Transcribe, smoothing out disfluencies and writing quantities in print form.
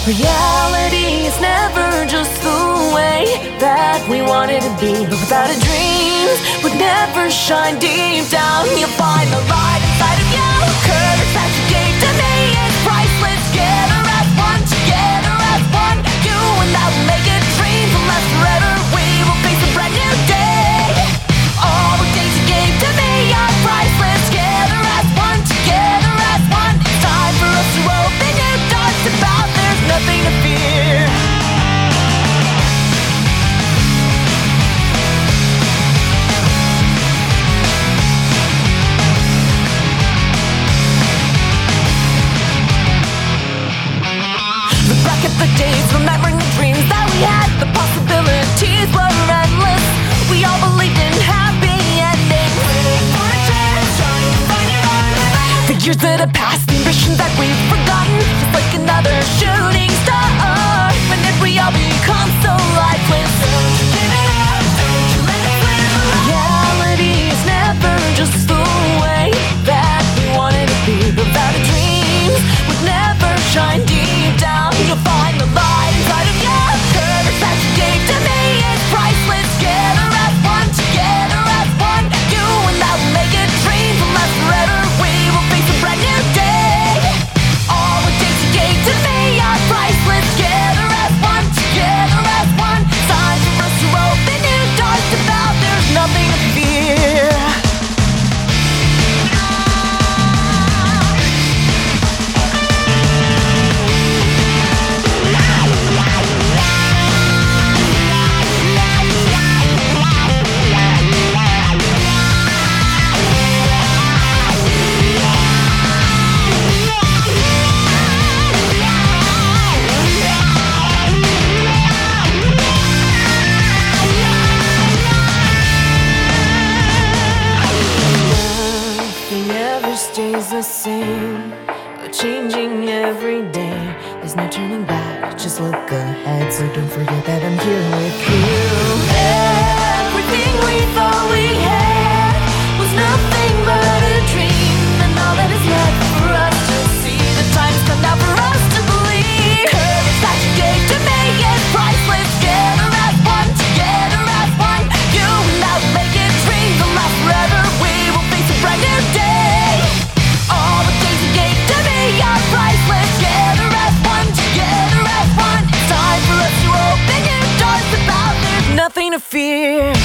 Reality is never just the way that we want it to be, but without a dream would never shine deep down. You'll find the light inside of you. Courage that you gave to me is priceless. Together as one, together as one. You and I will make it dream from last forever. We will face a brand new day. All the days you gave to me are priceless. Together as one, together as one. It's time for us to open new doors about. There's nothing to fear. Look back at the days, remembering the dreams that we had. The possibilities were endless. We all believed in happy endings. Waiting for a chance, trying to find your own. The years that have passed, the ambitions that we've forgotten, just like another shooting star. When did we all become so lifeless? Don't you give it up, don't you let it win. Reality is never just the way that we want it to be, but without a dream would never shine deep down. You'll find the light inside of you. Courage that you gave to me is priceless. Together as one, together as one. You and I will make it dream from last forever. We will face a brand new day. All the days you gave to me are priceless. Together as one, together as one. Time for us to open new doors about. There's nothing to fear. Stays the same, but changing every day. There's no turning back, just look ahead. So don't forget that I'm here with you. Everything we thought we had was nothing but a dream, and all that is left for us to see. The time's come now for us to believe. Courage that you gave to me is priceless. Together as one, together as one. You and I will make it dream to last forever. We will face a brand new day. All the days you gave to me are priceless. Together as one, together as one. It's time for us to open new doors about. There's nothing to fear.